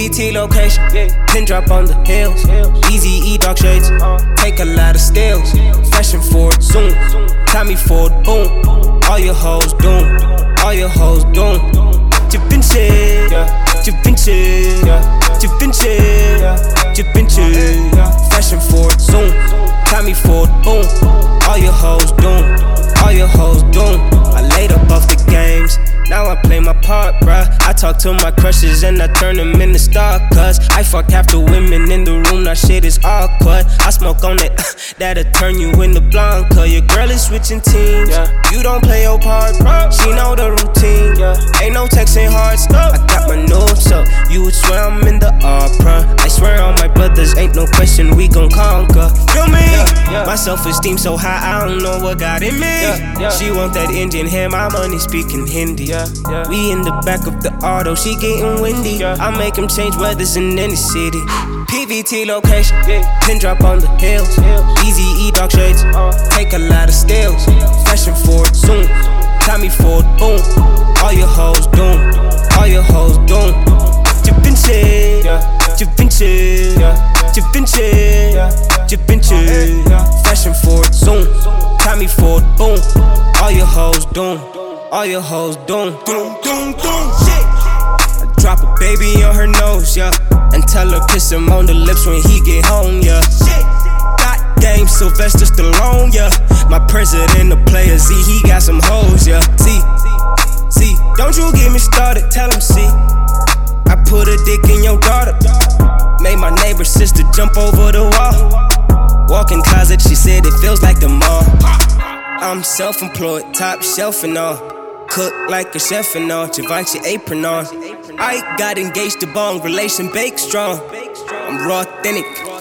PVT location, pin drop on the hills. Easy E dark shades, take a lot of steals. Fashion forward, zoom, Tommy Ford, boom. All your hoes doomed, all your hoes doomed. Da Vinci, Da Vinci, Da Vinci, Da Vinci. Fashion forward, zoom, Tommy Ford, boom. All your hoes doomed, all your hoes doomed. I laid up off the games, now I play my part, bruh. I talk to my crushes and I turn them into star cuts. I fuck half the women in the room, now shit is awkward. I smoke on it, that'll turn you into Blanca. Your girl is switching teams, you don't play your part, bruh. She know the routine, ain't no texting hard stuff. I got my notes up, you would swear I'm in the opera. I swear on my brothers, ain't no question we gon' conquer. Feel me? My self-esteem so high, I don't know what got in me. She want that Indian hair, my money speaking Hindi. We in the back of the auto, she getting windy. I make him change weathers in any city. PVT location, pin drop on the hills. Easy E dark shades, take a lot of steals. Fashion forward, zoom, Tommy Ford, boom. All your hoes doomed, all your hoes doomed. Da Vinci, Da Vinci, Da Vinci, Da Vinci. Fashion forward, zoom, Tommy Ford, boom. All your hoes doomed, all your hoes doomed. Doom, doom, doom, shit. I drop a baby on her nose, yeah, and tell her kiss him on the lips when he get home, yeah. Shit. Got game, Sylvester Stallone, yeah. My president, the player Z, he got some hoes, yeah. See, don't you get me started, tell him see. I put a dick in your daughter, made my neighbor's sister jump over the wall. Walk-in closet, she said it feels like the mall. I'm self-employed, top shelf and all. Cook like a chef and all, Givenchy apron on. I got engaged to bone, relation bake strong. I'm raw authentic.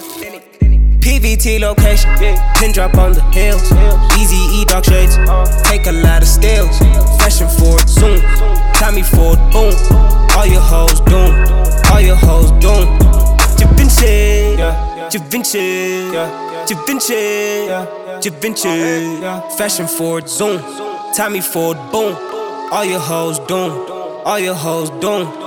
PVT location, pin drop on the hills. Easy E dark shades, take a lot of steals. Fashion forward, zoom, Tommy Ford, boom. All your hoes doomed, all your hoes doomed. Da Vinci, Da Vinci, Da Vinci, Da Vinci. Fashion forward, zoom, Tommy Ford, boom. All your hoes doomed, all your hoes doomed.